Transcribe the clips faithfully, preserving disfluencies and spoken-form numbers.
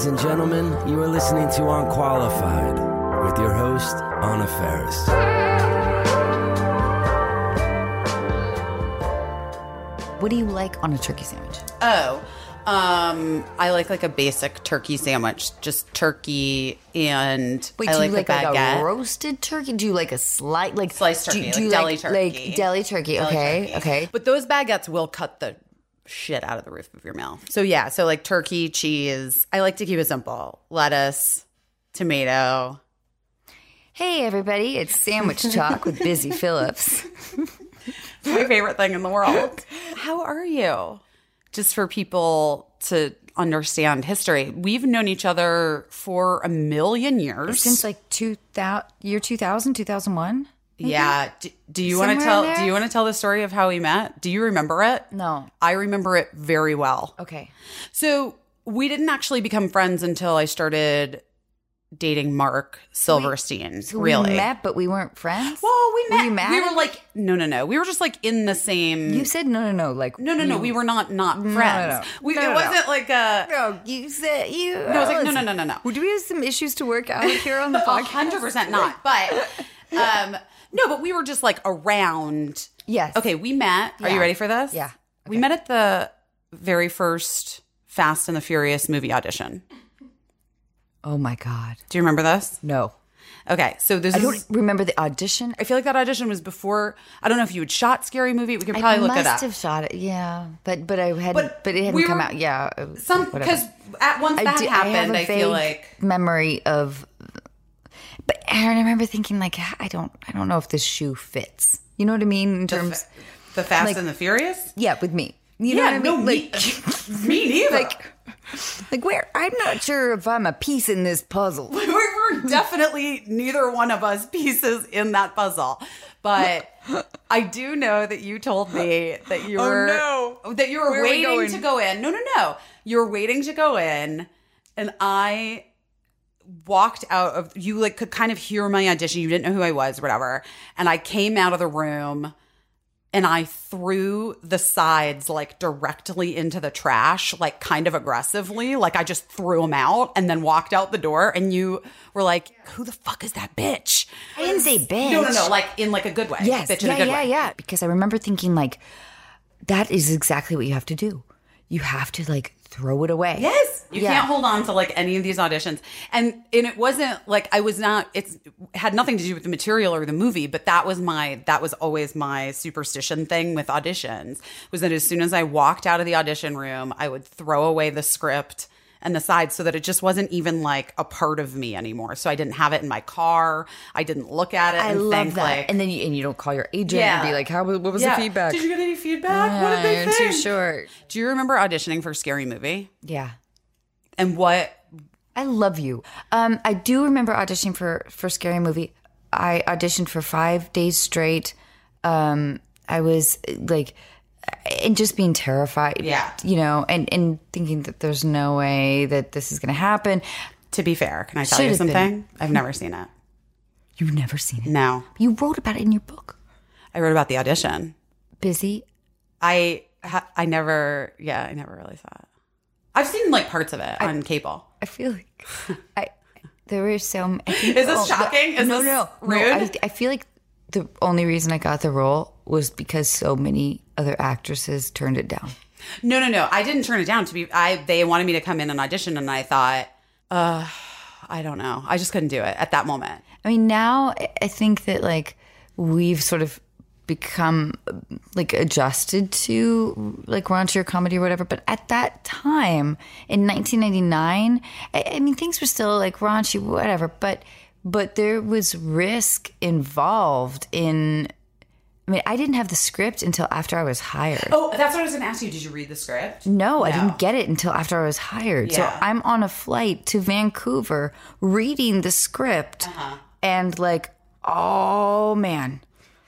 Ladies and gentlemen, you are listening to Unqualified with your host, Anna Faris. What do you like on a turkey sandwich? Oh, um, I like like a basic turkey sandwich, just turkey and Wait, I do like you like, a like baguette. a roasted turkey? Do you like a slice, like Sliced turkey, do, like do you deli like, turkey. Like deli turkey. Deli Okay, turkey. okay. But those baguettes will cut the shit out of the roof of your mouth. So yeah, so like turkey, cheese. I like to keep it simple. Lettuce, tomato. Hey everybody, it's Sandwich Talk with Busy Phillips. It's my favorite thing in the world. How are you? Just for people to understand history, we've known each other for a million years. Since like two thousand, year two thousand, two thousand one? Yeah. Do, do you want to Somewhere tell? in there? Do you want to tell the story of how we met? Do you remember it? No. I remember it very well. Okay. So we didn't actually become friends until I started dating Mark Silverstein. So really? we met, but we weren't friends? Well, we met. Were you mad we at were me? like, no, no, no. We were just like in the same. You said no, no, no. Like no, no, no. you- We were not not no, friends. no. We, No, it no, no. wasn't like a. No, you said you. No, I was like, no, no, no, no, no. Do we have some issues to work out here on the A podcast? hundred percent not. But um, no, but we were just like around. Yes. Okay, we met. Are Yeah. you ready for this? Yeah. We met at the very first Fast and the Furious movie audition. Oh my God. Do you remember this? No. Okay, so this I is. don't remember the audition. I feel like that audition was before. I don't know if you had shot Scary Movie. We could probably I look must it up. have shot it, yeah, but but I hadn't, But but, it hadn't we come were- out. Yeah, it was Some whatever. because at once that do- have happened, a I, feel vague like memory of. But Aaron, I remember thinking like, I don't, I don't know if this shoe fits. You know what I mean in the, terms, fa- the Fast like- and the Furious. yeah, with me. You know yeah, what I no, mean? me, Like, me neither. like, like where? I'm not sure if I'm a piece in this puzzle. we were definitely neither one of us pieces in that puzzle. But I do know that you told me that you Oh, were no. that you were Where are we waiting going? to go in. No, no, no. You were waiting to go in, and I walked out of you like could kind of hear my audition. You didn't know who I was, whatever. And I came out of the room. And I threw the sides like directly into the trash, like kind of aggressively. Like I just threw them out and then walked out the door. And you were like, who the fuck is that bitch? I didn't say bitch. No, no, no. Like in like a good way. Yes, Bitch in yeah, a good yeah, way. yeah. Because I remember thinking like, that is exactly what you have to do. You have to like throw it away. Yes. You Yeah. can't hold on to like any of these auditions. And and it wasn't like I was not it's it had nothing to do with the material or the movie, but that was my that was always my superstition thing with auditions was that as soon as I walked out of the audition room, I would throw away the script and the sides so that it just wasn't even like a part of me anymore. So I didn't have it in my car. I didn't look at it I and love think that. like and then you, and you don't call your agent Yeah. and be like, how what was yeah. the feedback? Did you get any feedback? what did they you're think? too short. Do you remember auditioning for Scary Movie? Yeah. And what I love you. Um, I do remember auditioning for for Scary Movie. I auditioned for five days straight. Um, I was like, and just being terrified. Yeah. you know, and and thinking that there's no way that this is going to happen. To be fair, can I tell Should you have been. something? I've never seen it. You've never seen it. No. You wrote about it in your book. I wrote about the audition. Busy. I ha- I never, yeah, I never really saw it. I've seen like parts of it on cable. I feel like I there were so. I think, Is this oh, shocking? Is no, this no, rude? no. I, I feel like the only reason I got the role was because so many other actresses turned it down. No, no, no. I didn't turn it down. To be, I they wanted me to come in and audition, and I thought, uh, I don't know. I just couldn't do it at that moment. I mean, now I- I think that like we've sort of become like adjusted to like raunchier comedy or whatever. But at that time in nineteen ninety-nine, I, I mean, things were still like raunchy, whatever. But but there was risk involved in. I mean, I didn't have the script until after I was hired. Oh, that's what I was going to ask you. Did you read the script? No, I didn't get it until after I was hired. Yeah. So I'm on a flight to Vancouver reading the script Uh-huh. and like, oh man,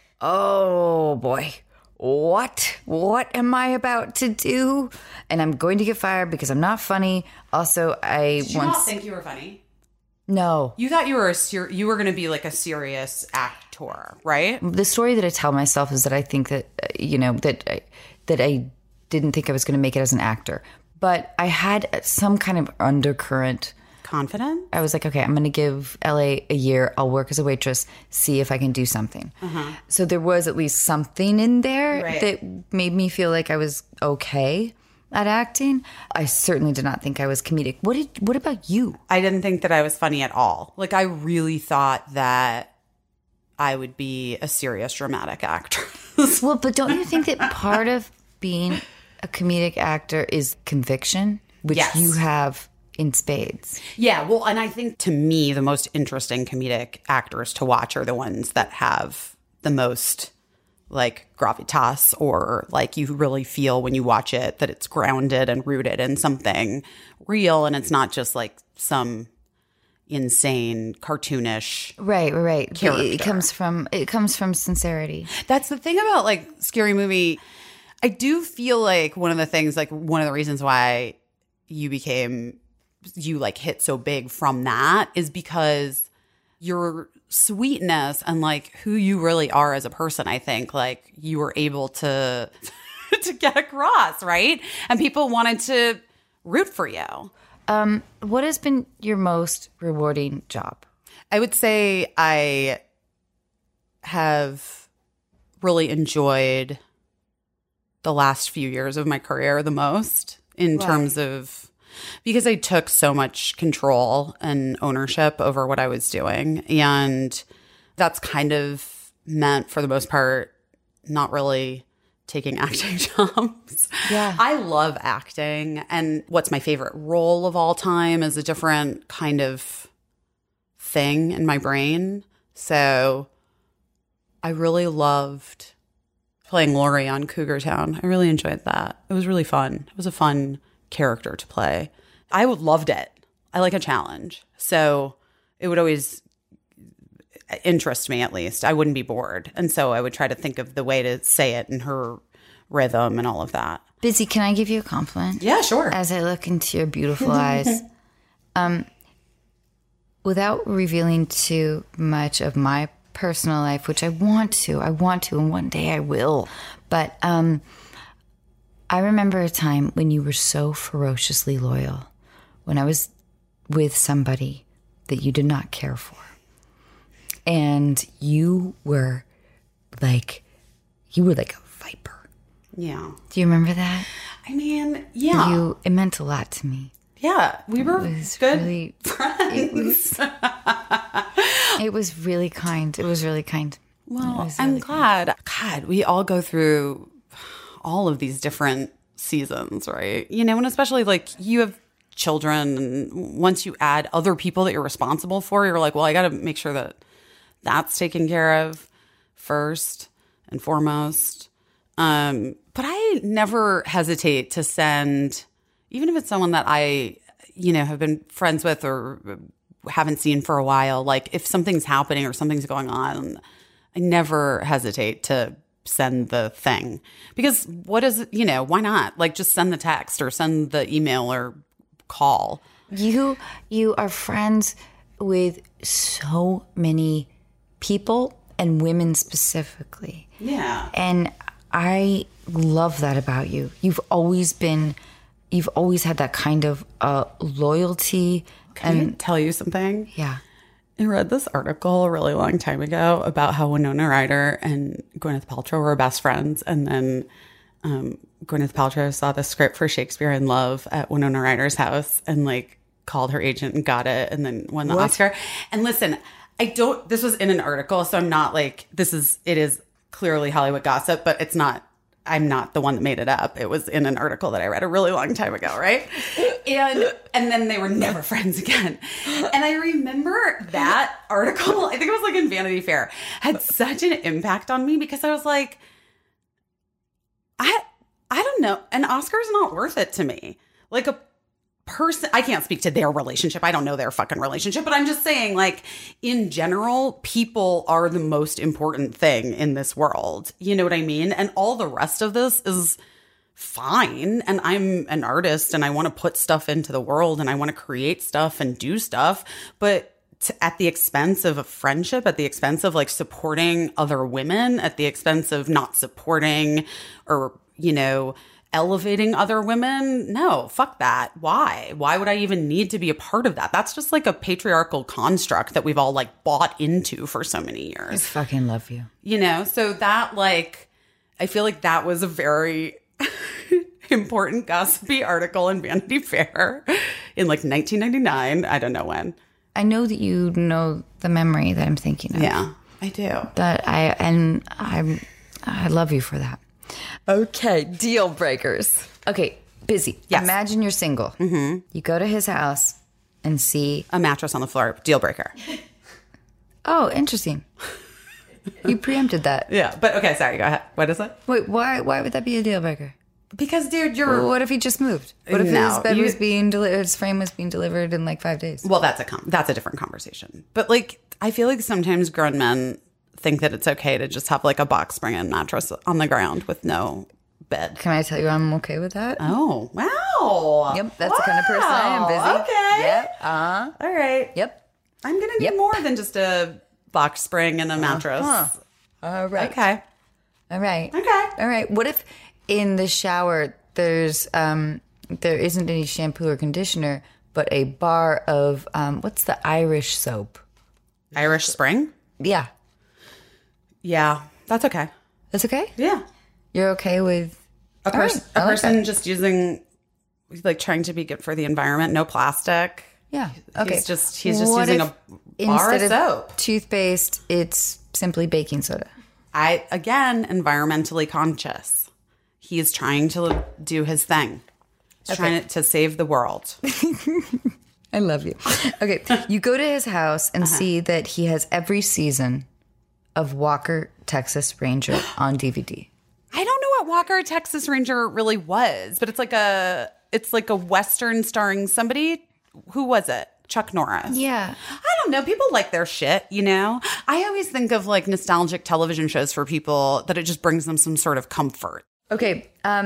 oh boy, what? What am I about to do? And I'm going to get fired because I'm not funny. Also, I Did you once not think you were funny? no. You thought you were a ser- you were going to be like a serious actor, right? The story that I tell myself is that I think that uh, you know that I, that I didn't think I was going to make it as an actor. but I had some kind of undercurrent. Confident? I was like, okay, I'm going to give L A a year. I'll work as a waitress, see if I can do something. Uh-huh. So there was at least something in there Right. that made me feel like I was okay at acting. I certainly did not think I was comedic. What did? What about you? I didn't think that I was funny at all. Like, I really thought that I would be a serious dramatic actress. Well, but don't you think that part of being a comedic actor is conviction, which Yes. you have in spades? Yeah, well, and I think to me, the most interesting comedic actors to watch are the ones that have the most like gravitas, or like you really feel when you watch it that it's grounded and rooted in something real, and it's not just like some insane cartoonish. Right, right, right. Character. It comes from it comes from sincerity. That's the thing about like Scary Movie. I do feel like one of the things, like one of the reasons why you became you like hit so big from that is because your sweetness and like who you really are as a person, I think like you were able to to get across, right? And people wanted to root for you. Um, what has been your most rewarding job? I would say I have really enjoyed the last few years of my career the most in Why? terms of because I took so much control and ownership over what I was doing. And that's kind of meant, for the most part, not really taking acting jobs. Yeah. I love acting. And what's my favorite role of all time is a different kind of thing in my brain. So I really loved playing Lori on Cougar Town. I really enjoyed that. It was really fun. It was a fun character to play. I would loved it. I like a challenge. So it would always interest me, at least. I wouldn't be bored. And so I would try to think of the way to say it in her rhythm and all of that. Busy, can I give you a compliment? Yeah, sure. As I look into your beautiful eyes, um, without revealing too much of my personal life, which I want to, I want to, and one day I will. But um, I remember a time when you were so ferociously loyal, when I was with somebody that you did not care for. And you were like, you were like a viper. Yeah. Do you remember that? I mean, yeah. You, it meant a lot to me. Yeah. We were It was good really, friends. it was, it was really kind. It was really kind. It Well, was I'm really glad. God, we all go through all of these different seasons, right? You know, and especially like you have children, and once you add other people that you're responsible for, you're like, well, I got to make sure that that's taken care of first and foremost. Um, but I never hesitate to send, even if it's someone that I, you know, have been friends with or haven't seen for a while, like if something's happening or something's going on, I never hesitate to send the thing. Because what is it, you know, why not? Like just send the text or send the email or call. You you are friends with so many people and women specifically. Yeah. And I love that about you. You've always been you've always had that kind of uh, loyalty. Can and I tell you something? yeah. I read this article a really long time ago about how Winona Ryder and Gwyneth Paltrow were best friends. And then um, Gwyneth Paltrow saw the script for Shakespeare in Love at Winona Ryder's house and like called her agent and got it and then won the What? Oscar. And listen, I don't, this was in an article, so I'm not like, this is, it is clearly Hollywood gossip, but it's not, I'm not the one that made it up. It was in an article that I read a really long time ago, right? And and then they were never friends again. And I remember that article, I think it was like in Vanity Fair, had such an impact on me because I was like, I I don't know. An Oscar's not worth it to me. Like a person, I can't speak to their relationship. I don't know their fucking relationship, but I'm just saying, like, in general, people are the most important thing in this world. You know what I mean? And all the rest of this is fine. And I'm an artist and I want to put stuff into the world and I want to create stuff and do stuff. But to, at the expense of a friendship, at the expense of like supporting other women, at the expense of not supporting or, you know, elevating other women. No, fuck that. Why? Why would I even need to be a part of that? That's just like a patriarchal construct that we've all like bought into for so many I years. fucking love you. You know, so that like, I feel like that was a very important gossipy article in Vanity Fair in like nineteen ninety-nine. I don't know when. I know that you know the memory that I'm thinking of. Yeah, I do. That I and I'm I love you for that. Okay, deal breakers. Okay, busy. Yes. Imagine you're single. Mm-hmm. You go to his house and see. A mattress on the floor, deal breaker. Oh, interesting. You preempted that. Yeah, but okay, sorry, go ahead. What is it? Wait, why? Why would that be a deal breaker? Because, dude, you're... What if he just moved? What if No, his bed you- was being delivered? His frame was being delivered in like five days. Well, that's a com- that's a different conversation. But, like, I feel like sometimes grown men think that it's okay to just have, like, a box spring and mattress on the ground with no bed. Can I tell you I'm okay with that? Oh, wow. Yep, that's the kind of person I am. Busy. Okay. Yep. Uh huh. All right. Yep. I'm going to need Yep. more than just a box spring and a mattress. Huh. All right. Okay. All right. Okay. All right. What if in the shower there's um there isn't any shampoo or conditioner, but a bar of um what's the Irish soap? Irish Spring? Yeah, Yeah, that's okay. that's okay. Yeah. You're okay with A, pers- right, a I like person that. just using, like, trying to be good for the environment, no plastic. Yeah. Okay. He's just he's just What using if a bar of instead soap. toothpaste, it's simply baking soda. I again environmentally conscious. He is trying to do his thing. He's trying to, to save the world. I love you. Okay, you go to his house and see that he has every season of Walker Texas Ranger on D V D. I don't know what Walker Texas Ranger really was, but it's like a it's like a western starring somebody. Who was it? Chuck Norris. Yeah. I don't know. People like their shit, you know? I always think of like nostalgic television shows for people that it just brings them some sort of comfort. Okay. Um,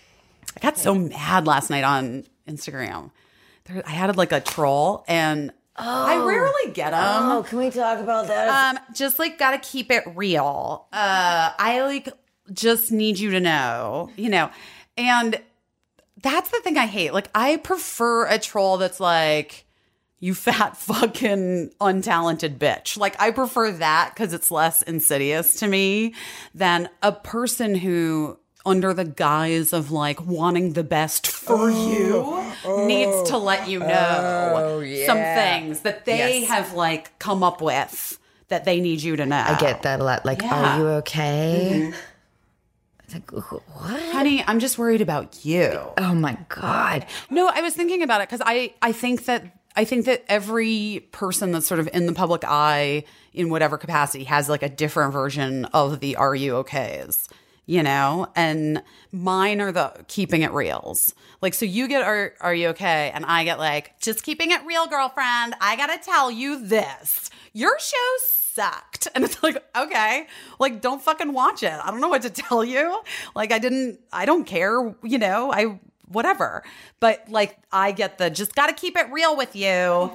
I got so mad last night on Instagram. There, I had like a troll and I rarely get them. oh, can we talk about that? Um, just like gotta keep it real. Uh, I like just need you to know, you know, and that's the thing I hate. Like, I prefer a troll that's like, you fat fucking untalented bitch. Like, I prefer that because it's less insidious to me than a person who, under the guise of like wanting the best for you, needs to let you know some things that they Yes. have like come up with that they need you to know. I get that a lot. Like, Yeah. are you okay? It's like, what? Honey, I'm just worried about you. Oh my God. No, I was thinking about it because I, I think that I think that every person that's sort of in the public eye in whatever capacity has like a different version of the "Are you okays?" You know, and mine are the keeping it reals. Like, so you get "Are Are you okay?" and I get like, just keeping it real, girlfriend. I gotta tell you this: your show sucked. And it's like, okay, like, don't fucking watch it. I don't know what to tell you. Like, I didn't, I don't care, you know, I, whatever. But like, I get the, just got to keep it real with you.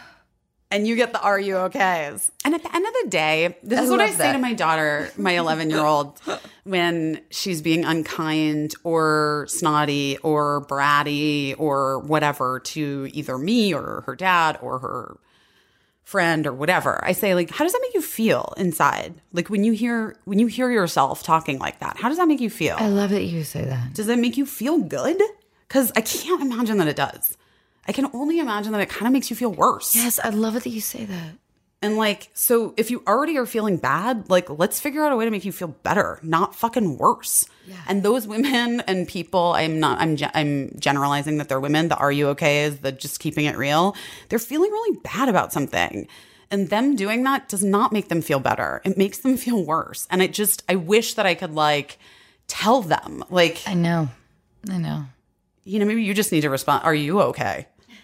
And you get the, are you okays? And at the end of the day, this I is what I love say that. to my daughter, my eleven year old, when she's being unkind or snotty or bratty or whatever to either me or her dad or her friend or whatever. I say, like, how does that make you feel inside? Like, when you hear when you hear yourself talking like that, how does that make you feel? I love that you say that. Does it make you feel good? Because I can't imagine that it does. I can only imagine that it kind of makes you feel worse. Yes, I love it that you say that. And like, so if you already are feeling bad, like, let's figure out a way to make you feel better, not fucking worse. Yeah. And those women and people, I'm not, I'm, ge- I'm generalizing that they're women. The "Are you okay?" is the just keeping it real. They're feeling really bad about something. And them doing that does not make them feel better. It makes them feel worse. And it just, I wish that I could like tell them, like, I know. I know. you know, maybe you just need to respond, "Are you okay?"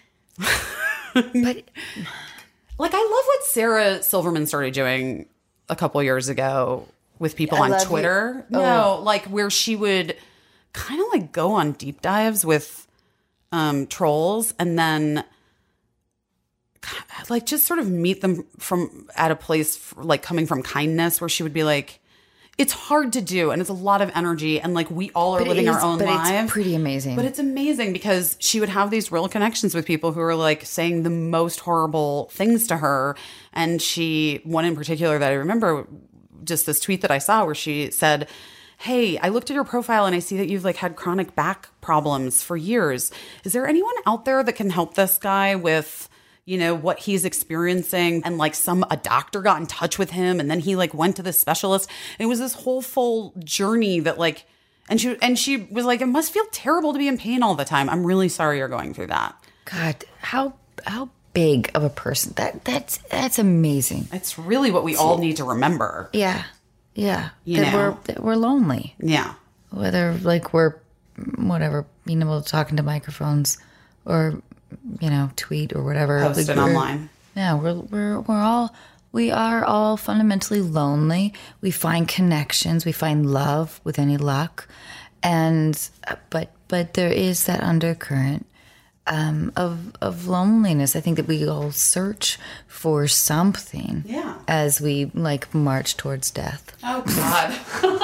But Like, I love what Sarah Silverman started doing a couple years ago with people I on love you. Twitter. Oh. No, like where she would kind of like go on deep dives with um, trolls and then like just sort of meet them from at a place f- like coming from kindness, where she would be like, it's hard to do, and it's a lot of energy, and like we all are But it living is- our own but lives. It's pretty amazing. But it's amazing because she would have these real connections with people who are like saying the most horrible things to her. And she, one in particular that I remember, just this tweet that I saw where she said, "Hey, I looked at your profile and I see that you've like had chronic back problems for years. Is there anyone out there that can help this guy with, you know, what he's experiencing?" And like some, a doctor got in touch with him, and then he like went to this specialist. And it was this whole full journey that like, and she, and she was like, "It must feel terrible to be in pain all the time. I'm really sorry you're going through that." God, how, how big of a person that that's, that's amazing. It's really what we all need to remember. Yeah. Yeah. You that know? we're, that we're lonely. Yeah. Whether like we're whatever, being able to talk into microphones or, you know, tweet or whatever. Post like it we're- online. Yeah, we're we're we're all we are all fundamentally lonely. We find connections, we find love with any luck, and but but there is that undercurrent um, of of loneliness. I think that we all search for something. Yeah. As we like march towards death. Oh God.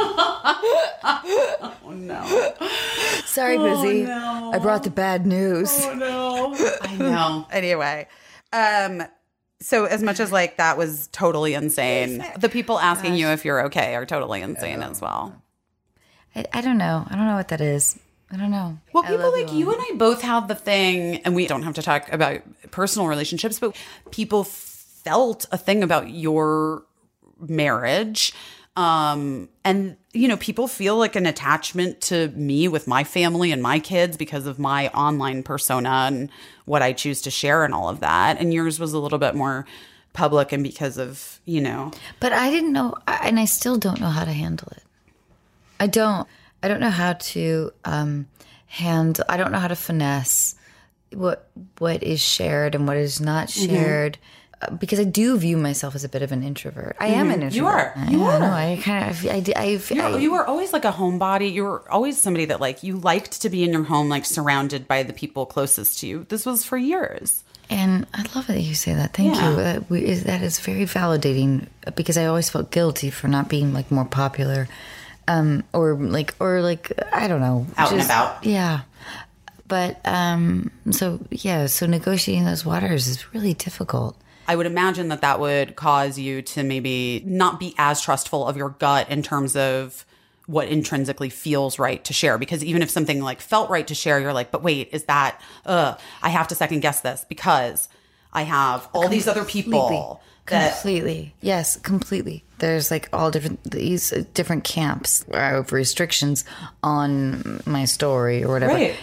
Oh no. Sorry, Oh, Busy. no. I brought the bad news. Oh no. I know. Anyway, um, so as much as like that was totally insane, the people asking you if you're okay are totally insane as well. I, I don't know. I don't know what that is. I don't know. Well, I people love like you you all. and I both have the thing, and we don't have to talk about personal relationships, but people felt a thing about your marriage. Um, and, you know, people feel like an attachment to me with my family and my kids because of my online persona and what I choose to share and all of that. And yours was a little bit more public and because of, you know. But I didn't know, and I still don't know how to handle it. I don't. I don't know how to um, handle. I don't know how to finesse what what is shared and what is not shared. Uh, because I do view myself as a bit of an introvert. I am an introvert. You are. I, You I are. know. I kind of. I. I, I, You I were, you were always like a homebody. You were always somebody that like you liked to be in your home, like surrounded by the people closest to you. This was for years. And I love it that you say that. Thank Yeah. you. That, we, is- that is very validating because I always felt guilty for not being like more popular, um, or like or like I don't know, Out and about. Yeah, but um, so yeah, so negotiating those waters is really difficult. I would imagine that that would cause you to maybe not be as trustful of your gut in terms of what intrinsically feels right to share. Because even if something like felt right to share, you're like, but wait, is that, uh, I have to second guess this because I have all these other people that. Completely. Yes, completely. There's like all different, these uh, different camps where I have restrictions on my story or whatever. Right.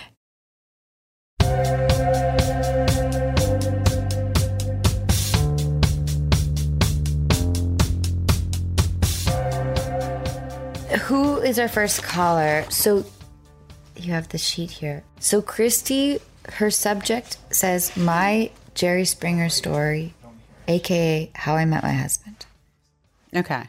Who is our first caller? So you have the sheet here. So Christy, her subject says, "My Jerry Springer story, A K A how I met my husband." Okay.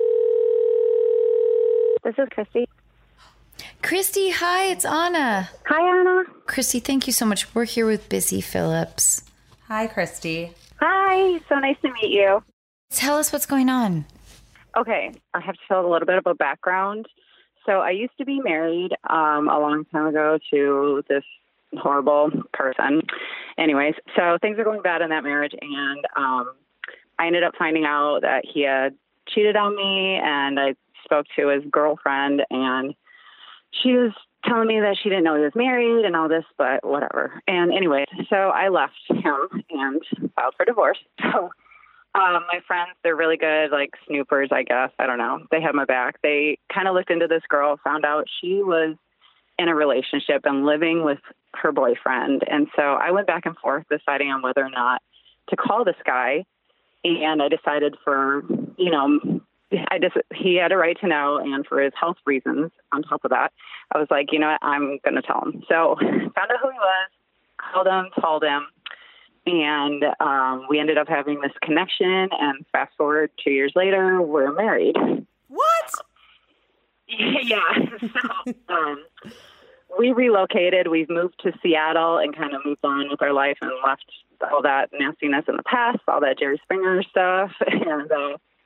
This is Christy. Christy, hi, it's Anna. Hi, Anna. Christy, thank you so much. We're here with Busy Phillips. Hi, Christy. Hi. So nice to meet you. Tell us what's going on. Okay, I have to tell a little bit of a background. So I used to be married um, a long time ago to this horrible person. Anyways, so things are going bad in that marriage, and um, I ended up finding out that he had cheated on me, and I spoke to his girlfriend, and she was telling me that she didn't know he was married and all this, but whatever. And anyway, so I left him and filed for divorce. So um, my friends, they're really good, like snoopers, I guess. I don't know. They had my back. They kind of looked into this girl, found out she was in a relationship and living with her boyfriend. And so I went back and forth deciding on whether or not to call this guy. And I decided for, you know, I just, he had a right to know. And for his health reasons, on top of that, I was like, you know what, I'm going to tell him. So found out who he was, called him, told him. And um, we ended up having this connection. And fast forward two years later, we're married. What? Yeah. So, um, we relocated. We've moved to Seattle and kind of moved on with our life and left all that nastiness in the past, all that Jerry Springer stuff. And uh,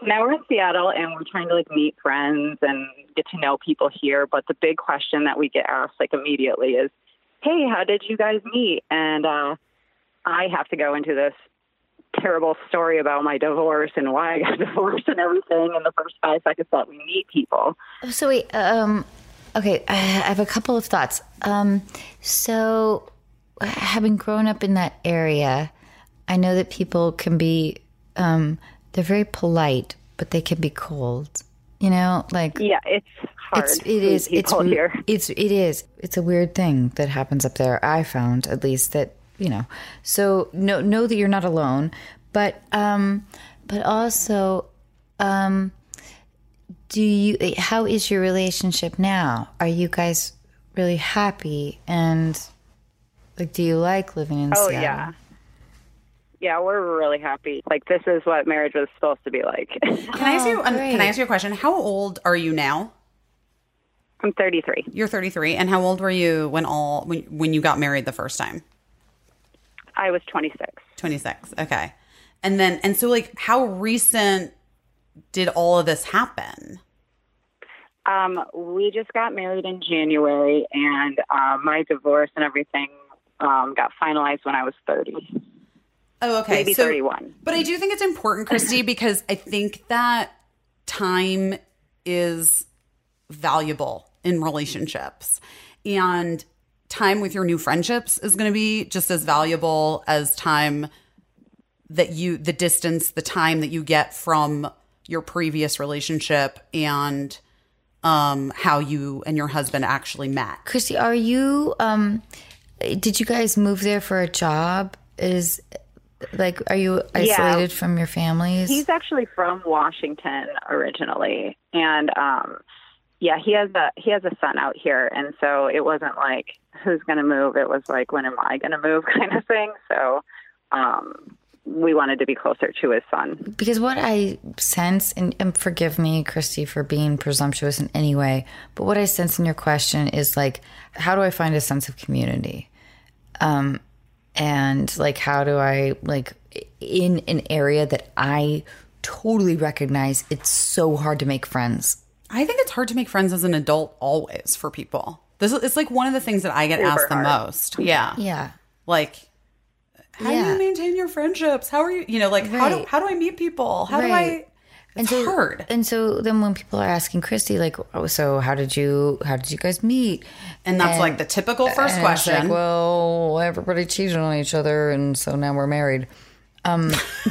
now we're in Seattle and we're trying to like meet friends and get to know people here. But the big question that we get asked like immediately is, hey, how did you guys meet? And uh, I have to go into this terrible story about my divorce and why I got divorced and everything in the first five seconds that we meet people. So wait, um, okay, I have a couple of thoughts. Um, so having grown up in that area, I know that people can be, um, they're very polite, but they can be cold. You know, like yeah, it's hard. It's, it is. It's here. It's it is. It's a weird thing that happens up there. I found at least that you know. So know know that you're not alone, but um, but also, um, do you? How is your relationship now? Are you guys really happy? And like, do you like living in oh, Seattle? Oh yeah. Yeah, we're really happy. Like, this is what marriage was supposed to be like. Can I ask you? Oh, um, great. Can I ask you a question? How old are you now? I'm thirty-three. You're thirty-three, and how old were you when all when when you got married the first time? I was twenty-six. twenty-six. Okay, and then and so like, how recent did all of this happen? Um, we just got married in January, and uh, my divorce and everything um, got finalized when I was thirty. Oh, okay. Maybe so, thirty-one. But I do think it's important, Christy, because I think that time is valuable in relationships. And time with your new friendships is going to be just as valuable as time that you, the distance, the time that you get from your previous relationship and um, how you and your husband actually met. Christy, are you, um, did you guys move there for a job? Is... Like, are you isolated yeah. from your families? He's actually from Washington originally, and um, yeah, he has a he has a son out here, and so it wasn't like who's going to move. It was like when am I going to move, kind of thing. So um, we wanted to be closer to his son. Because what I sense, and, and forgive me, Christy, for being presumptuous in any way, but what I sense in your question is like, how do I find a sense of community? Um. And like, how do I, like, in an area that I totally recognize, it's so hard to make friends. I think it's hard to make friends as an adult always for people. This is, it's like one of the things that I get Super asked the hard. most. Yeah. Yeah. Like, how yeah. do you maintain your friendships? How are you, you know, like, how do Right. how do I meet people? How Right. do I, it's and so, hard. And so then when people are asking Christy, like, oh, so how did you, how did you guys meet? And that's And- like the typical first and question. It's like, well, everybody cheated on each other, and so now we're married. Um,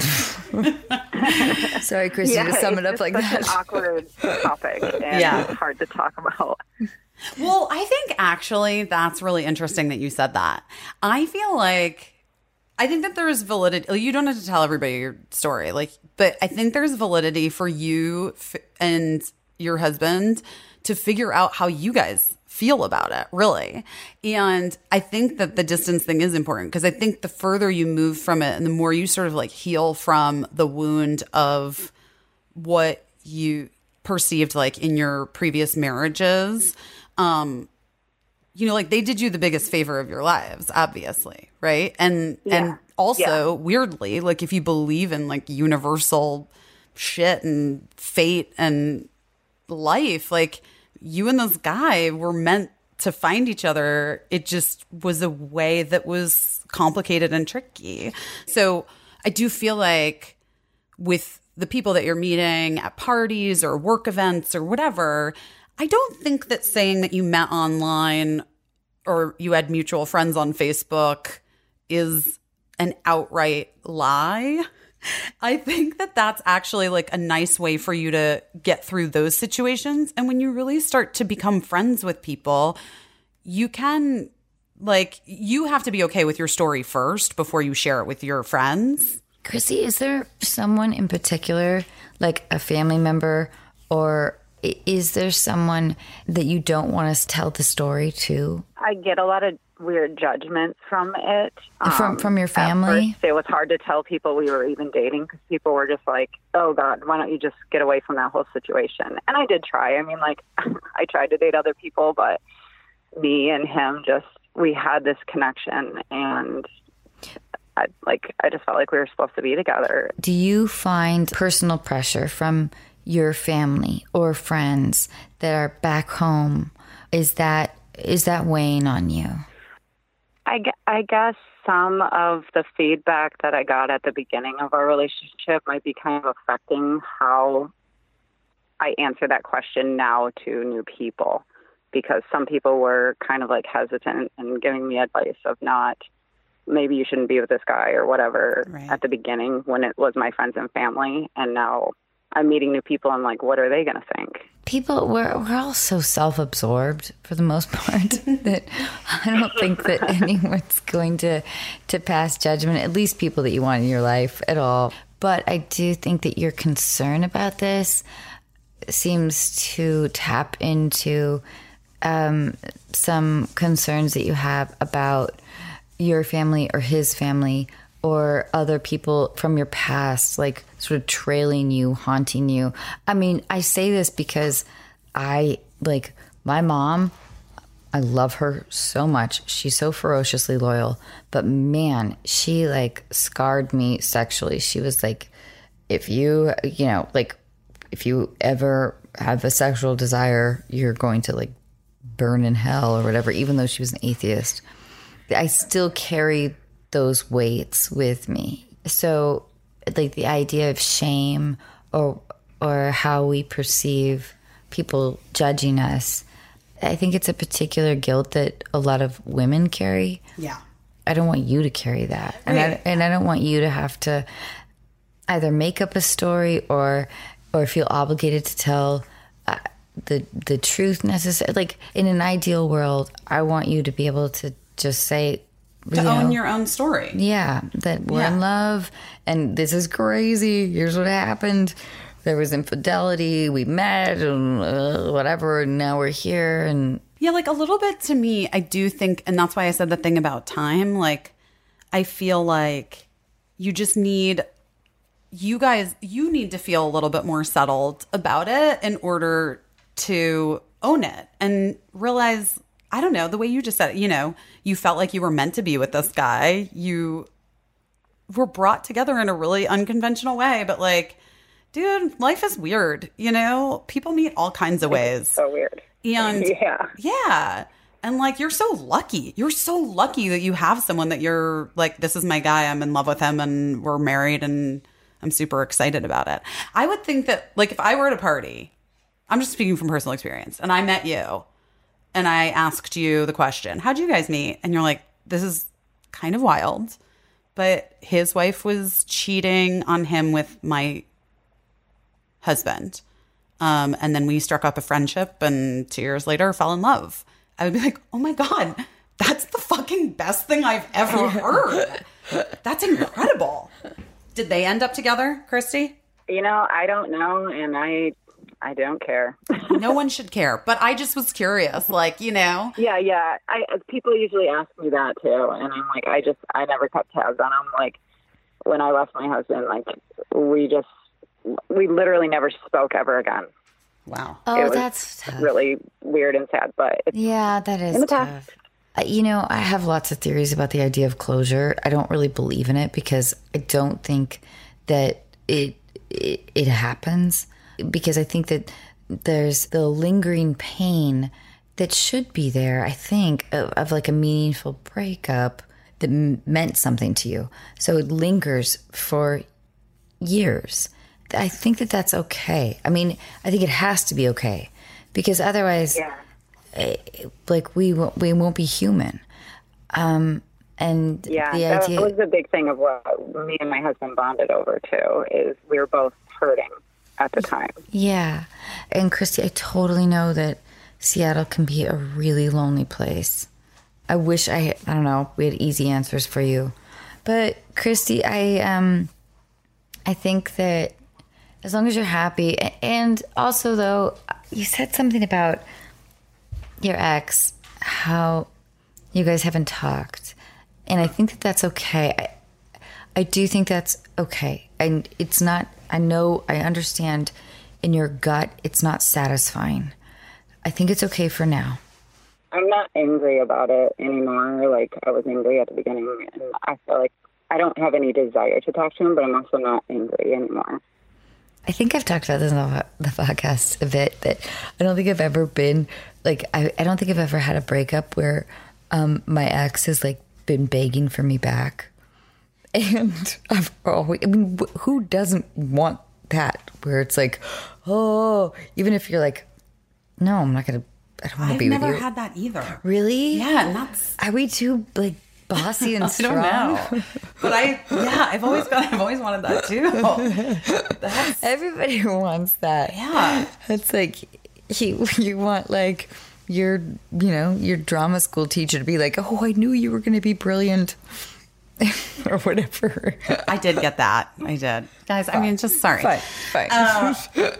sorry, Christy, Yeah, to sum it it's up like just such that. an awkward topic, and Yeah. it's hard to talk about. Well, I think actually that's really interesting that you said that. I feel like I think that there's validity. You don't have to tell everybody your story, like, but I think there's validity for you f- and your husband to figure out how you guys feel about it, really. And I think that the distance thing is important because I think the further you move from it and the more you sort of like heal from the wound of what you perceived like in your previous marriages, um, you know, like they did you the biggest favor of your lives, obviously, right? And Yeah. and also Yeah. weirdly, like if you believe in like universal shit and fate and life, like you and this guy were meant to find each other. It just was a way that was complicated and tricky. So I do feel like with the people that you're meeting at parties or work events or whatever, I don't think that saying that you met online or you had mutual friends on Facebook is an outright lie. I think that that's actually like a nice way for you to get through those situations. And when you really start to become friends with people, you can like, you have to be okay with your story first before you share it with your friends. Chrissy, is there someone in particular, like a family member, or i- is there someone that you don't want us to tell the story to? I get a lot of weird judgments from it. From- from your family? At first, it was hard to tell people we were even dating because people were just like, oh, God, why don't you just get away from that whole situation? And I did try. I mean, like, I tried to date other people, but me and him just, we had this connection. And I, like, I just felt like we were supposed to be together. Do you find personal pressure from your family or friends that are back home? Is that is that weighing on you? I, gue- I guess some of the feedback that I got at the beginning of our relationship might be kind of affecting how I answer that question now to new people, because some people were kind of like hesitant and giving me advice of not, maybe you shouldn't be with this guy or whatever Right. at the beginning when it was my friends and family. And now I'm meeting new people. I'm like, what are they going to think? People, we're, we're all so self-absorbed for the most part that I don't think that anyone's going to, to pass judgment, at least people that you want in your life at all. But I do think that your concern about this seems to tap into um, some concerns that you have about your family or his family or other people from your past, like sort of trailing you, haunting you. I mean, I say this because I, like, my mom, I love her so much. She's so ferociously loyal. But man, she, like, scarred me sexually. She was like, if you, you know, like, if you ever have a sexual desire, you're going to, like, burn in hell or whatever, even though she was an atheist. I still carry those weights with me. So, like, the idea of shame or or how we perceive people judging us, I think it's a particular guilt that a lot of women carry. Yeah. I don't want you to carry that. And I, Right. and I don't want you to have to either make up a story or or feel obligated to tell uh, the the truth necessarily. Like, in an ideal world, I want you to be able to just say, To you own know, your own story. yeah, that we're Yeah. in love and this is crazy. Here's what happened. There was infidelity. We met and uh, whatever. And now we're here. And Yeah, like a little bit to me, I do think, and that's why I said the thing about time. Like, I feel like you just need, you guys, you need to feel a little bit more settled about it in order to own it and realize, I don't know, the way you just said it, you know, you felt like you were meant to be with this guy. You were brought together in a really unconventional way, but like, dude, life is weird. You know, people meet all kinds of ways. So weird. And Yeah. yeah. And like, you're so lucky. You're so lucky that you have someone that you're like, this is my guy. I'm in love with him and we're married and I'm super excited about it. I would think that, like, if I were at a party, I'm just speaking from personal experience, and I met you and I asked you the question, how'd you guys meet? And you're like, this is kind of wild, but his wife was cheating on him with my husband. Um, and then we struck up a friendship and two years later fell in love. I would be like, oh my God, that's the fucking best thing I've ever heard. That's incredible. Did they end up together, Christy? You know, I don't know, and I I don't care. No one should care. But I just was curious, like, you know. Yeah, yeah. I people usually ask me that too, and I'm like, I just I never kept tabs on them. Like, when I left my husband, like, we just we literally never spoke ever again. Wow. oh, It was that's tough. really weird and sad, but it's Yeah, that is in the tough. past. Uh, You know, I have lots of theories about the idea of closure. I don't really believe in it because I don't think that it it, it happens. Because I think that there's the lingering pain that should be there, I think, of, of like a meaningful breakup that m- meant something to you. So it lingers for years. I think that that's okay. I mean, I think it has to be okay because otherwise, Yeah. eh, like we won't, we won't be human. Um, and Yeah, the that idea, was a big thing of what me and my husband bonded over too, is we were both hurting at the time. yeah. And Christy, I totally know that Seattle can be a really lonely place. I wish I, I don't know, we had easy answers for you. But Christy, I, um, I think that as long as you're happy, and also though, you said something about your ex, how you guys haven't talked. And I think that that's okay. I, I do think that's okay. And it's not, I know, I understand in your gut, it's not satisfying. I think it's okay for now. I'm not angry about it anymore. Like, I was angry at the beginning, and I feel like I don't have any desire to talk to him, but I'm also not angry anymore. I think I've talked about this on the the podcast a bit, that I don't think I've ever been, like, I, I don't think I've ever had a breakup where um, my ex has, like, been begging for me back. And I've always, I mean, who doesn't want that? Where it's like, oh, even if you're like, no, I'm not going to, I don't want to I've be with you. never had that either. Really? Yeah, and that's... Are we too, like, bossy and strong? I don't know. But I, yeah, I've always got, I've always wanted that too. That's, Everybody wants that. yeah. It's like, you, you want, like, your, you know, your drama school teacher to be like, oh, I knew you were going to be brilliant. Or whatever. I did get that. I did. Guys, I mean, just sorry. Fine, fine. Uh,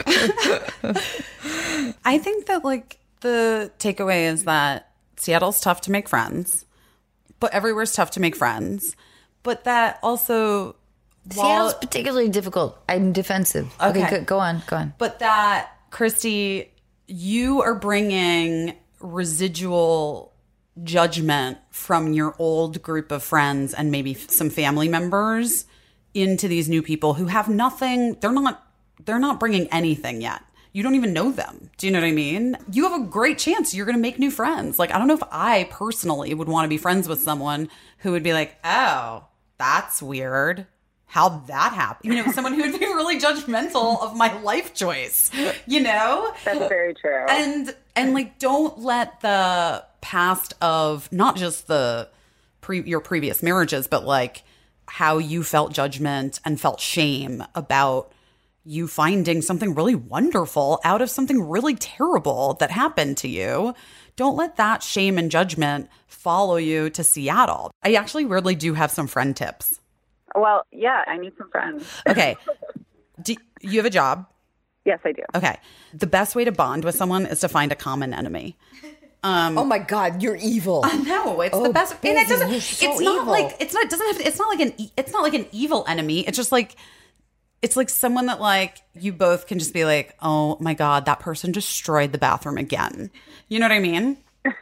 I think that, like, the takeaway is that Seattle's tough to make friends, but everywhere's tough to make friends. But that also... Seattle's while, particularly difficult. I'm defensive. Okay, Okay. go, go on, go on. but that, Christy, you are bringing residual judgment from your old group of friends and maybe some family members into these new people who have nothing. They're not, they're not bringing anything yet. You don't even know them. Do you know what I mean? You have a great chance. You're going to make new friends. Like, I don't know if I personally would want to be friends with someone who would be like, oh, that's weird. How'd that happen? You know, someone who would be really judgmental of my life choice, you know? That's very true. And, and like, don't let the past of not just the pre your previous marriages, but like how you felt judgment and felt shame about you finding something really wonderful out of something really terrible that happened to you. Don't let that shame and judgment follow you to Seattle. I actually weirdly do have some friend tips. Well, yeah, I need some friends. Okay. Do you have a job? Yes, I do. Okay. The best way to bond with someone is to find a common enemy. Um, Oh my God, you're evil. No, it's Oh, the best. And it Busy, doesn't. you're so it's not evil. like it's not. It doesn't have. To, it's not like an. e- It's not like an evil enemy. It's just like. It's like someone that like you both can just be like, oh my God, that person destroyed the bathroom again. You know what I mean?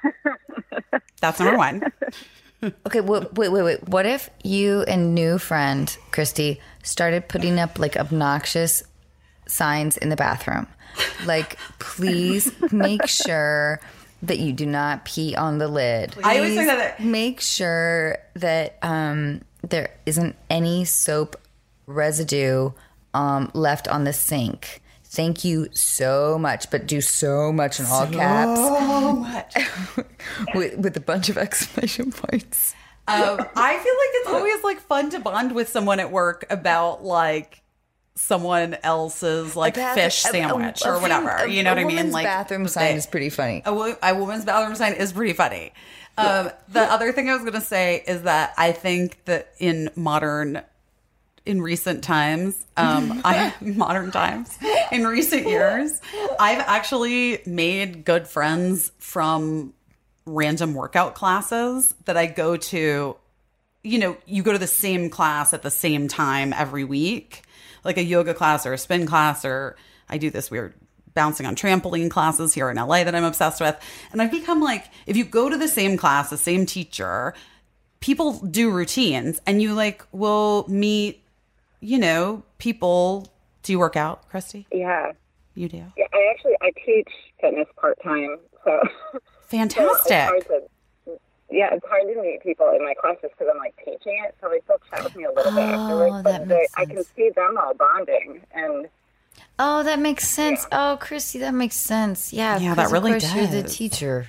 That's number one. Okay, wait, wait, wait, wait. What if you and new friend, Christy, started putting up like obnoxious signs in the bathroom? Like, please make sure that you do not pee on the lid. I always say Please that- Make sure that um, there isn't any soap residue um, left on the sink. Thank you so much, but do so much in all caps. So much. with, with a bunch of exclamation points. Um, I feel like it's always like fun to bond with someone at work about like someone else's like A bath- fish a- a- sandwich a or thing- whatever. a- You know a what I mean? woman's Like bathroom sign they- is pretty funny. A, wo- a woman's bathroom sign is pretty funny. Um, the other thing I was going to say is that I think that in modern, in recent times, um, I modern times, in recent years, I've actually made good friends from random workout classes that I go to. You know, you go to the same class at the same time every week, like a yoga class or a spin class, or I do this weird bouncing on trampoline classes here in L A that I'm obsessed with. And I've become like, if you go to the same class, the same teacher, people do routines and you like will meet, you know, people. Do you work out, Christy? Yeah. You do. Yeah, I actually, I teach fitness part-time, so... Fantastic. So it's hard to, yeah, it's hard to meet people in my classes because I'm like teaching it, so they still chat with me a little bit afterwards. that But they, makes I can sense. see them all bonding, and Oh, that makes sense. Oh, Christy, that makes sense. Yeah, Yeah, that because of really course You're the does. teacher.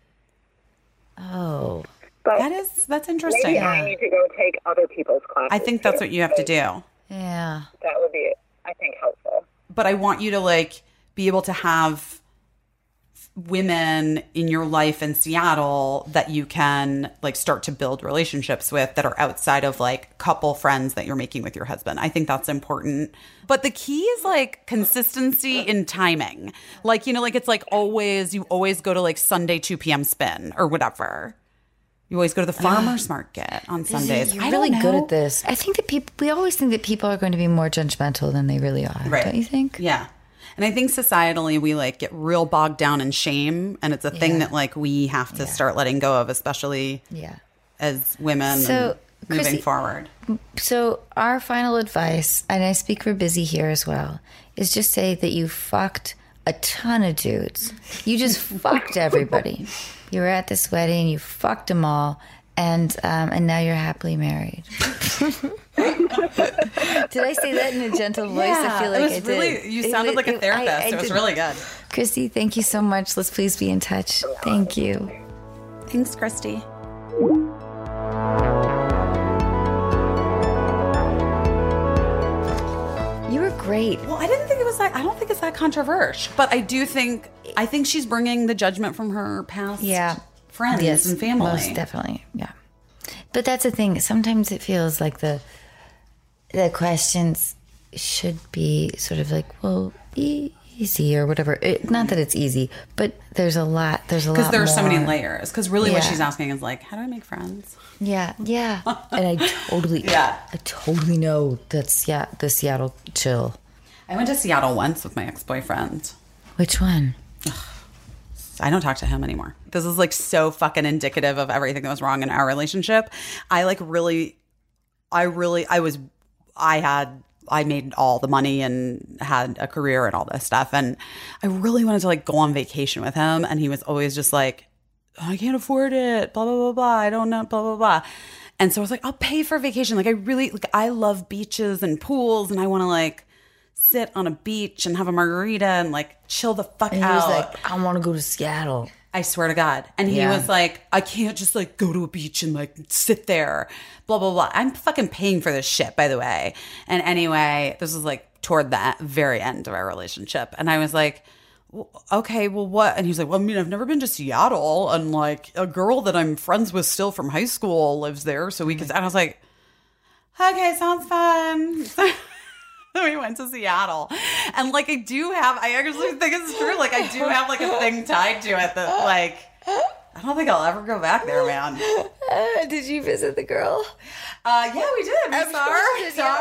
Oh, but That is, that's interesting. maybe I need to go take other people's classes. I think that's too, what you have to because do. yeah. That would be, I think, helpful. But I want you to like be able to have women in your life in Seattle that you can like start to build relationships with that are outside of like couple friends that you're making with your husband. I think that's important. But the key is like consistency in timing. Like, you know, like it's like always, you always go to like Sunday two p.m. spin or whatever. You always go to the farmer's market on Sundays. You're I really don't good know. at this. I think that people, we always think that people are going to be more judgmental than they really are. Right. Don't you think? Yeah. And I think societally we like get real bogged down in shame, and it's a thing Yeah. that like we have to start letting go of, especially Yeah. as women. So, moving Chrissy, forward. So our final advice, and I speak for Busy here as well, is just say that you fucked a ton of dudes. You just fucked everybody. You were at this wedding, you fucked them all, and um, and now you're happily married. Did I say that in a gentle voice? Yeah, I feel like it was I did. really, you It- sounded it- like a it- therapist. I- I it was did. really good. Christy, thank you so much. Let's please be in touch. Thank you. Thanks, Christy. You were great. Well, I didn't think it was that, I don't think it's that controversial, but I do think, I think she's bringing the judgment from her past Yeah. friends Yes, and family. most definitely. Yeah. But that's the thing. Sometimes it feels like the the questions should be sort of like, well, e- easy or whatever. It, not that it's easy, but there's a lot. There's a lot Because there's so many more. layers. Because really what Yeah. she's asking is like, how do I make friends? Yeah, yeah. And I totally, Yeah. I totally know that's yeah, the Seattle chill. I went to Seattle once with my ex-boyfriend. Which one? I don't talk to him anymore. This is like so fucking indicative of everything that was wrong in our relationship. I like really, I really, I was, I had, I made all the money and had a career and all this stuff. And I really wanted to like go on vacation with him. And he was always just like, I can't afford it, blah, blah, blah, blah. I don't know, blah, blah, blah. And so I was like, I'll pay for vacation. Like I really, like I love beaches and pools and I want to like sit on a beach and have a margarita and like chill the fuck And he out. was like, I want to go to Seattle. I swear to God. And he Yeah. was like, I can't just like go to a beach and like sit there, blah, blah, blah. I'm fucking paying for this shit, by the way. And anyway, this was like toward the very end of our relationship. And I was like, well, okay, well, what? And he was like, well, I mean, I've never been to Seattle. And like a girl that I'm friends with still from high school lives there. So we could, and I was like, okay, sounds fun. We went to Seattle. And like I do have, I actually think it's true. Like I do have like a thing tied to it that like, I don't think I'll ever go back there, man. Uh, did you visit the girl? Uh, yeah, we did. We saw her. Yeah, Saw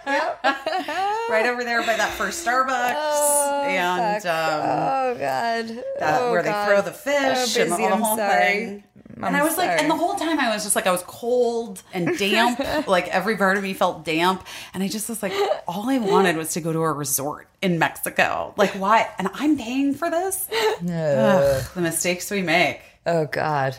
her. Right over there by that first Starbucks. Oh, and fuck. um, oh God, that, oh, where God. they throw the fish Oh, and the, Busy, the I'm whole sorry. thing. I'm and I was like, sorry. and the whole time I was just like, I was cold and damp. Like every part of me felt damp. And I just was like, all I wanted was to go to a resort in Mexico. Like, why? And I'm paying for this? Ugh, the mistakes we make. Oh God.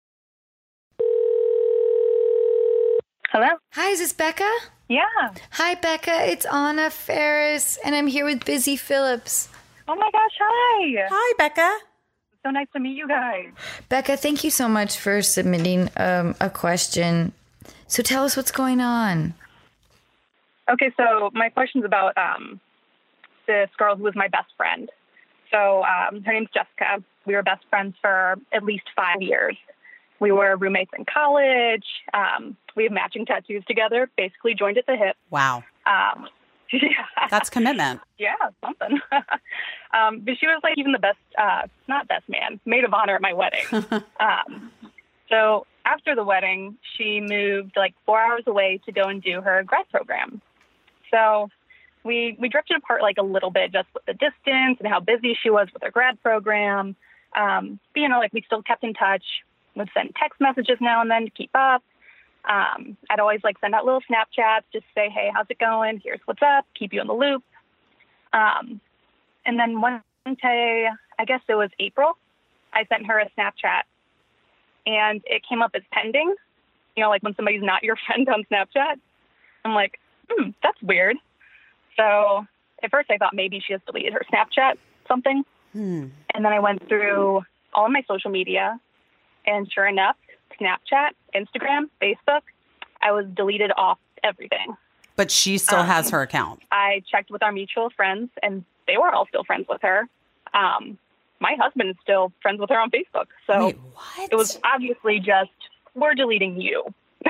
Hello? Hi, is this Becca? Yeah. Hi, Becca. It's Anna Ferris, and I'm here with Busy Phillips. Oh my gosh, hi. Hi, Becca. So nice to meet you guys. Becca, thank you so much for submitting um, a question. So tell us what's going on. Okay, so my question's about um, this girl who was my best friend. So um, her name's Jessica. We were best friends for at least five years. We were roommates in college. Um, we have matching tattoos together, basically joined at the hip. Wow. Um, yeah. That's commitment. Yeah, something. um, but she was like even the best, uh, not best man, maid of honor at my wedding. um, so after the wedding, she moved like four hours away to go and do her grad program. So we we drifted apart like a little bit just with the distance and how busy she was with her grad program. Um, but, you know, like we still kept in touch. Would send text messages now and then to keep up. Um, I'd always like send out little Snapchats, just say, hey, how's it going? Here's what's up. Keep you in the loop. Um, and then one day, I guess it was April, I sent her a Snapchat and it came up as pending. You know, like when somebody's not your friend on Snapchat. I'm like, hmm, that's weird. So at first I thought maybe she has deleted her Snapchat, something. Hmm. And then I went through all of my social media. And sure enough, Snapchat, Instagram, Facebook, I was deleted off everything. But she still Um, has her account. I checked with our mutual friends, and they were all still friends with her. Um, my husband is still friends with her on Facebook. So Wait, what? it was obviously just, we're deleting you.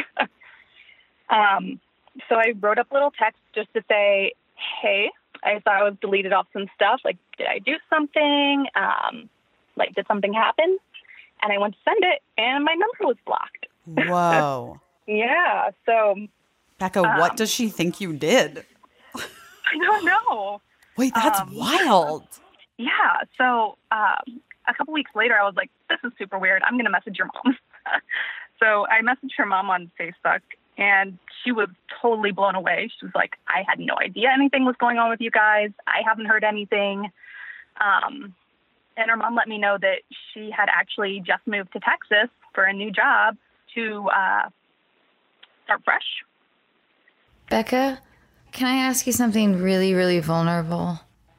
um, so I wrote up a little text just to say, hey, I thought I was deleted off some stuff. Like, did I do something? Um, like, did something happen? And I went to send it, and my number was blocked. Whoa. Yeah, so Becca, what Um, does she think you did? I don't know. Wait, that's um, wild. Yeah, so um, a couple weeks later, I was like, this is super weird. I'm going to message your mom. So I messaged her mom on Facebook, And she was totally blown away. She was like, I had no idea anything was going on with you guys. I haven't heard anything. Um, and her mom let me know that she had actually just moved to Texas for a new job to uh, start fresh. Becca, can I ask you something really, really vulnerable?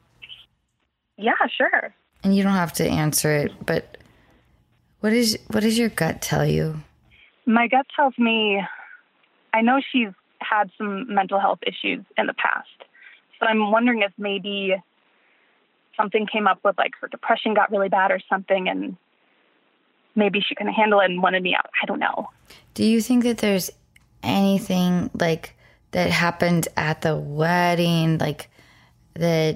Yeah, sure. And you don't have to answer it, but what is what does your gut tell you? My gut tells me, I know she's had some mental health issues in the past, but I'm wondering if maybe something came up with, like, her depression got really bad or something, and maybe she couldn't handle it and wanted me out. I don't know. Do you think that there's anything, like, that happened at the wedding, like, that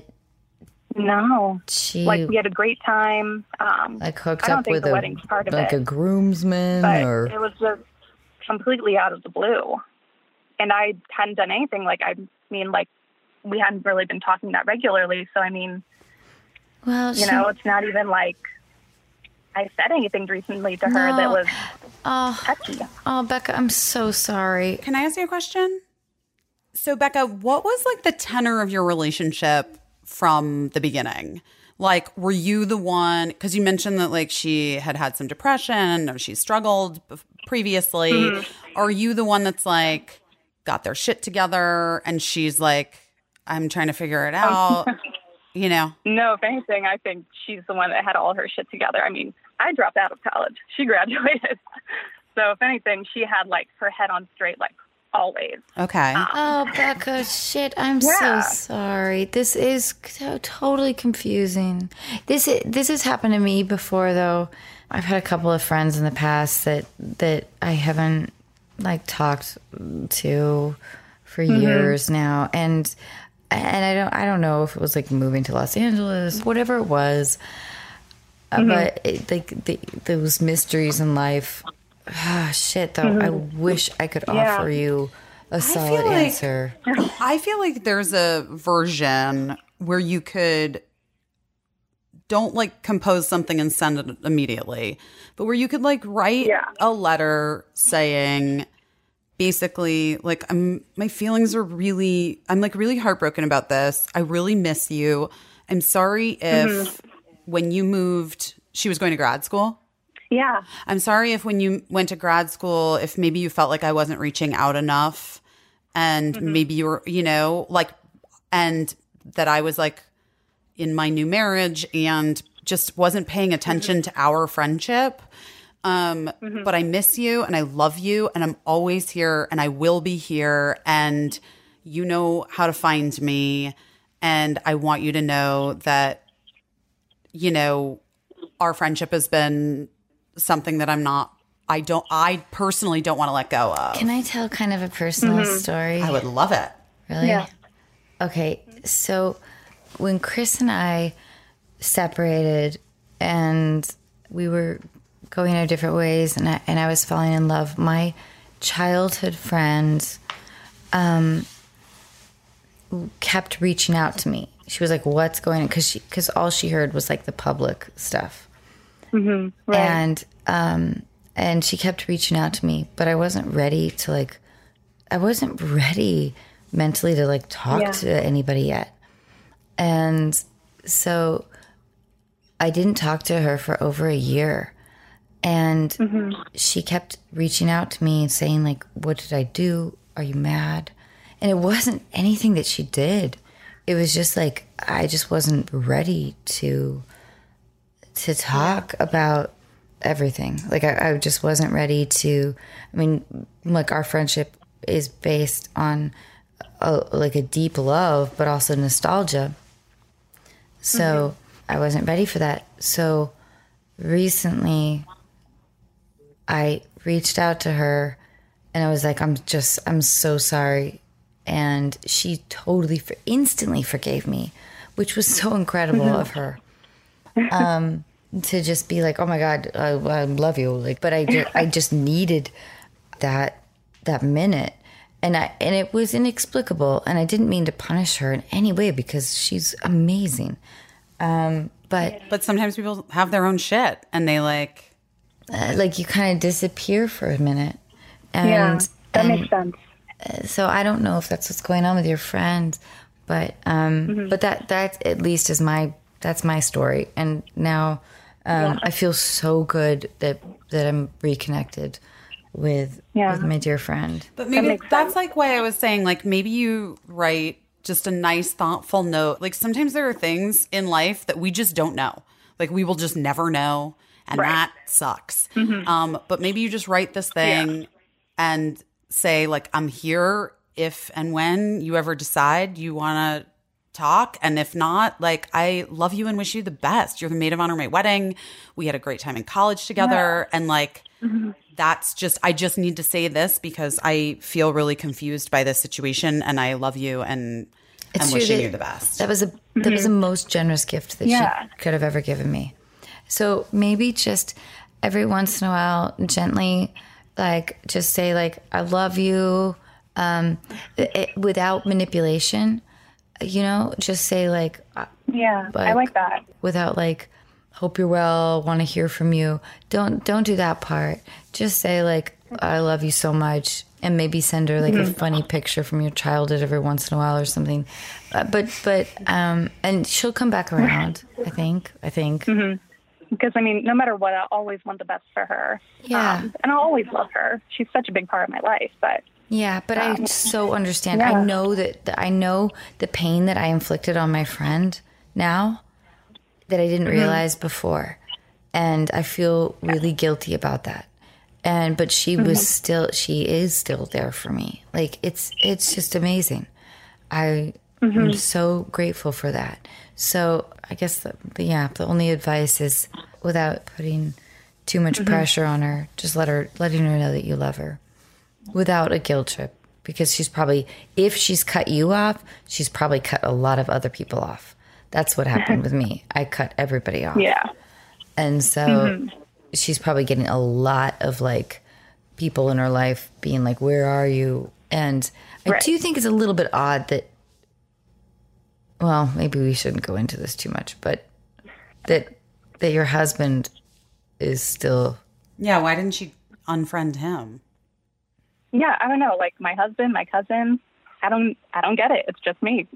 No. she, like, we had a great time. Um, like, hooked I don't up think with the a, wedding's part of like, it, a groomsman, but or it was just completely out of the blue. And I hadn't done anything. Like, I mean, like, we hadn't really been talking that regularly. So, I mean, well, you she, know, it's not even like I said anything recently to her No. that was oh, touchy. oh, Becca, I'm so sorry. Can I ask you a question? So, Becca, what was like the tenor of your relationship from the beginning? Like, were you the one, because you mentioned that like she had had some depression or she struggled previously. Mm-hmm. Are you the one that's like got their shit together and she's like, I'm trying to figure it out, you know? No, if anything, I think she's the one that had all her shit together. I mean, I dropped out of college. She graduated. So if anything, she had like her head on straight, like always. Okay. Um, Oh, Becca, shit, I'm Yeah. so sorry. This is so totally confusing. This is, this has happened to me before, though. I've had a couple of friends in the past that that I haven't like talked to for Mm-hmm. years now, and and I don't I don't know if it was like moving to Los Angeles, whatever it was, uh, Mm-hmm. but it, like the, those mysteries in life. Ah, shit, though. I wish I could Mm-hmm. Yeah. offer you a solid feel like- answer. I feel like there's a version where you could don't like compose something and send it immediately, but where you could like write Yeah. a letter saying basically like I'm my feelings are really I'm like really heartbroken about this. I really miss you. I'm sorry if Mm-hmm. when you moved, she was going to grad school. Yeah. I'm sorry if when you went to grad school, if maybe you felt like I wasn't reaching out enough and Mm-hmm. maybe you were, you know, like, and that I was like in my new marriage and just wasn't paying attention Mm-hmm. to our friendship. Um, Mm-hmm. But I miss you and I love you and I'm always here and I will be here and you know how to find me. And I want you to know that, you know, our friendship has been something that I'm not, I don't, I personally don't want to let go of. Can I tell kind of a personal story? I would love it. Really? Yeah. Okay, so when Chris and I separated and we were going our different ways and I, and I was falling in love, my childhood friend um, kept reaching out to me. She was like, what's going on? Because because all she heard was like the public stuff. Right. And um and she kept reaching out to me, but I wasn't ready to like I wasn't ready mentally to like talk Yeah. to anybody yet. And so I didn't talk to her for over a year. And Mm-hmm. she kept reaching out to me and saying like, what did I do? Are you mad? And it wasn't anything that she did. It was just like I just wasn't ready to to talk about everything. Like I, I just wasn't ready to. I mean, like our friendship is based on a, like a deep love, but also nostalgia. So I wasn't ready for that. So recently, I reached out to her, and I was like, "I'm just, I'm so sorry," and she totally, for, instantly forgave me, which was so incredible of her. Um, to just be like, oh my God, I, I love you. Like, but I just, I just needed that, that minute. And I, and it was inexplicable. And I didn't mean to punish her in any way because she's amazing. Um, but But sometimes people have their own shit and they like, uh, like you kind of disappear for a minute. And, Yeah. That And makes sense. so I don't know if that's what's going on with your friend, but um, Mm-hmm. but that that at least is my that's my story. And now um, Yeah. I feel so good that that I'm reconnected with Yeah. with my dear friend. But maybe makes that's sense. like why I was saying, like, maybe you write just a nice, thoughtful note. Like, sometimes there are things in life that we just don't know. Like, we will just never know. And Right. that sucks. Um, but maybe you just write this thing and say, like, I'm here if and when you ever decide you want to talk. And if not, like, I love you and wish you the best. You're the maid of honor at my wedding. We had a great time in college together. And, like, that's just, I just need to say this because I feel really confused by this situation and I love you and I'm true wishing that- you the best. That was a that was the most generous gift that Yeah. she could have ever given me. So maybe just every once in a while, gently, like just say like I love you, um, it, without manipulation. You know, just say like uh, Yeah, I Like- like that. without like hope you're well, want to hear from you. Don't don't do that part. Just say like I love you so much, and maybe send her like a funny picture from your childhood every once in a while or something. Uh, but but um, and she'll come back around. I think. I think. Because, I mean, no matter what, I always want the best for her. Yeah. Um, and I'll always love her. She's such a big part of my life. But Yeah, but I so understand. yeah. I know that, that I know the pain that I inflicted on my friend now that I didn't realize before, and I feel really guilty about that. And but she was still, she is still there for me. Like it's it's just amazing. I am so grateful for that. So I guess the, the yeah, the only advice is without putting too much pressure on her, just let her letting her know that you love her. Without a guilt trip, because she's probably, if she's cut you off, she's probably cut a lot of other people off. That's what happened with me. I cut everybody off. yeah. And so she's probably getting a lot of like people in her life being like, where are you? And I Right. do think it's a little bit odd that, well, maybe we shouldn't go into this too much, but that, that your husband is still, Yeah, why didn't she unfriend him? Yeah, I don't know. Like my husband, my cousin, I don't, I don't get it. It's just me.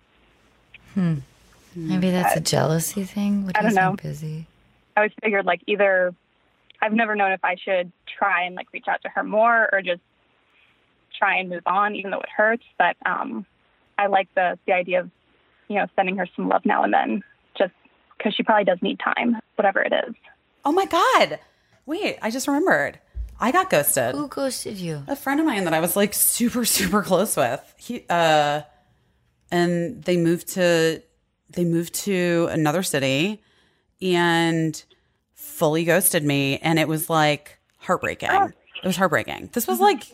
maybe that's a jealousy thing. What I do you don't know. think, Busy? I always figured like either I've never known if I should try and like reach out to her more or just try and move on, even though it hurts. But um, I like the the idea of, you know, sending her some love now and then, just because she probably does need time, whatever it is. Oh my God. Wait, I just remembered. I got ghosted. Who ghosted you? A friend of mine that I was like super, super close with. He uh and they moved to they moved to another city and fully ghosted me. And it was like heartbreaking. It was heartbreaking. This was like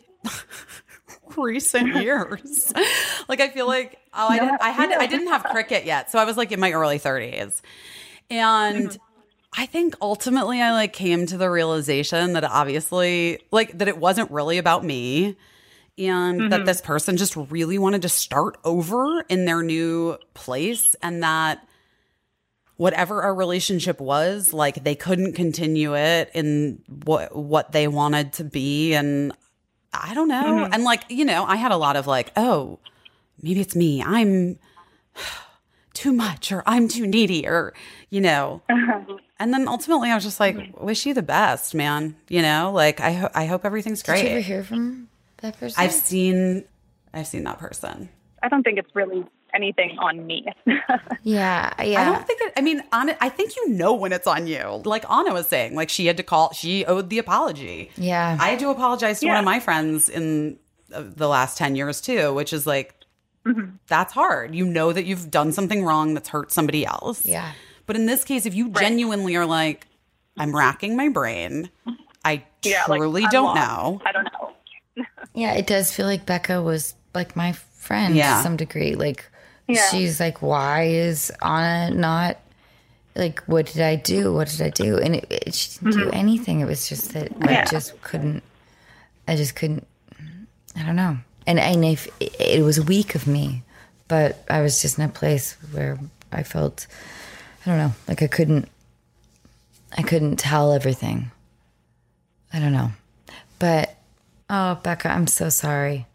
recent years. Like I feel like oh I didn't I had I didn't have cricket yet. So I was like in my early thirties. And I think ultimately I like came to the realization that obviously like that it wasn't really about me and that this person just really wanted to start over in their new place and that whatever our relationship was, like they couldn't continue it in what what they wanted to be and I don't know. And like, you know, I had a lot of like, oh, maybe it's me. I'm too much or I'm too needy or, you know. And then ultimately I was just like, wish you the best, man. You know, like I, ho- I hope everything's Did you ever great. hear from that person? I've seen, I've seen that person. I don't think it's really anything on me. Yeah, yeah. I don't think it, I mean, Anna, I think you know when it's on you. Like Anna was saying, like she had to call, she owed the apology. Yeah. I had to apologize to one Yeah. of my friends in uh, the last ten years too, which is like, that's hard. You know that you've done something wrong that's hurt somebody else. Yeah. But in this case, if you genuinely are like, I'm racking my brain, I Yeah, like, truly I'm don't lost. know. I don't know. Yeah, it does feel like Becca was like my friend Yeah. to some degree. Like Yeah. she's like, why is Anna not like, what did I do? What did I do? And it, it, she didn't do anything. It was just that I Yeah. just couldn't, I just couldn't, I don't know. And, and if, it, it was weak of me, but I was just in a place where I felt, I don't know, like I couldn't, I couldn't tell everything. I don't know. But Oh, Becca, I'm so sorry.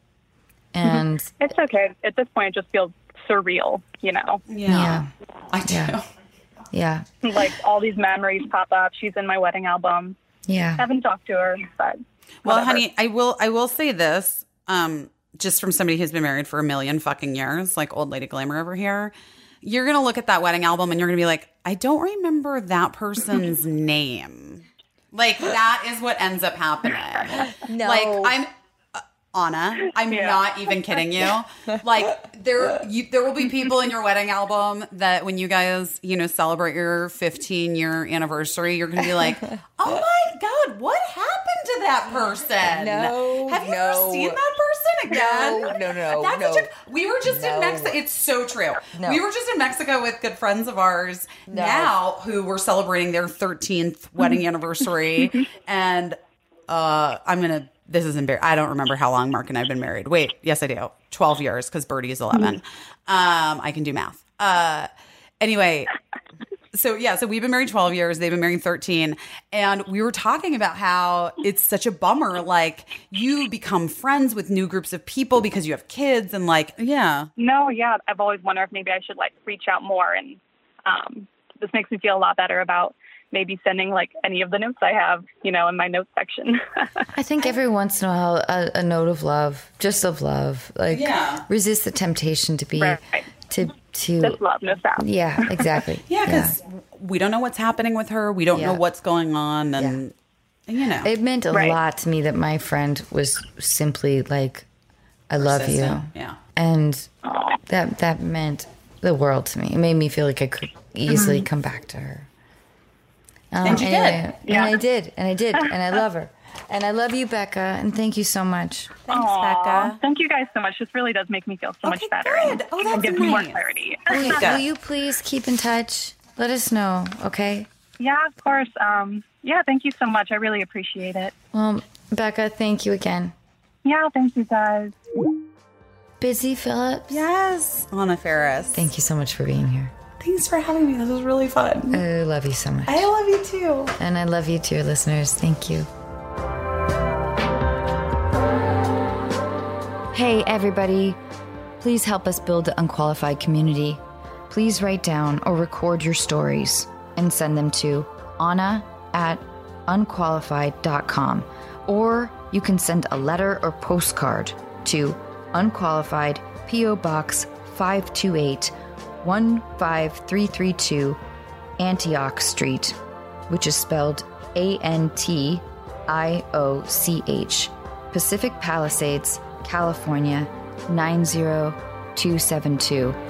And It's okay. At this point, it just feels surreal, you know? yeah, I do. Yeah. yeah, Like all these memories pop up. She's in my wedding album. yeah. Haven't talked to her, but Well, whatever. honey, I will I will say this, um, just from somebody who's been married for a million fucking years, like old lady glamour over here. You're gonna look at that wedding album and you're gonna be like, I don't remember that person's name. Like that is what ends up happening. No. Like I'm uh, Anna, I'm Yeah. not even kidding you. Like there you, there will be people in your wedding album that when you guys, you know, celebrate your fifteen year anniversary, you're going to be like, "Oh my god, what happened to that person?" No, Have you no. ever seen that person again? No, no, no, That's no. such a, we were just in No. Mexico. It's so true. No. We were just in Mexico with good friends of ours No. now who were celebrating their thirteenth wedding anniversary and uh, I'm going to, this is embarrassing. I don't remember how long Mark and I have been married. Wait, yes, I do. twelve years because Birdie is eleven. Um, I can do math. Uh, anyway, so yeah, so we've been married twelve years. They've been married thirteen. And we were talking about how it's such a bummer. Like you become friends with new groups of people because you have kids and like, yeah. No, yeah. I've always wondered if maybe I should like reach out more. And um, this makes me feel a lot better about maybe sending like any of the notes I have, you know, in my notes section. I think every once in a while, a, a note of love, just of love, like Yeah. resist the temptation to be, Right. to, to, Just love, no doubt. yeah, exactly. Yeah, because we don't know what's happening with her. We don't Yeah. know what's going on. And, you know. It meant a Right. lot to me that my friend was simply like, I love you. Persistent. Yeah. And that, that meant the world to me. It made me feel like I could easily come back to her. Um, And you did. anyway, Yeah. And I did. And I did. And I love her. And I love you, Becca. And thank you so much. Thanks, Aw, Becca. Thank you guys so much. This really does make me feel so much Okay, better. good. And, Oh, and that's gives me more nice. clarity. Will, you- Yeah. will you please keep in touch? Let us know, okay? Yeah, of course. Um, yeah, thank you so much. I really appreciate it. Well, Becca, thank you again. Yeah, thank you guys. Busy Phillips? Yes. Anna Ferris. Thank you so much for being here. Thanks for having me. This was really fun. I love you so much. I love you too. And I love you too, listeners. Thank you. Hey, everybody. Please help us build the Unqualified community. Please write down or record your stories and send them to Anna at unqualified dot com. Or you can send a letter or postcard to Unqualified, P O Box five two eight, one five three three two, Antioch Street, which is spelled A N T I O C H, Pacific Palisades, California, nine zero two seven two.